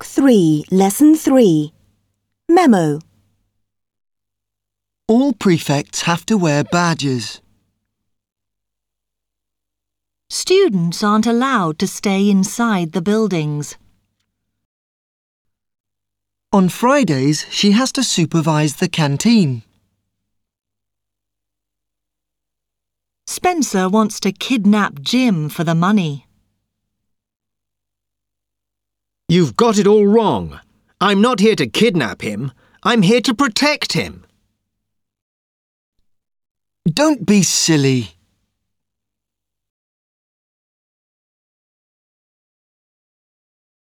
Block 3, Lesson 3. Memo. All prefects have to wear badges. Students aren't allowed to stay inside the buildings. On Fridays, she has to supervise the canteen. Spencer wants to kidnap Jim for the money. You've got it all wrong. I'm not here to kidnap him. I'm here to protect him. Don't be silly.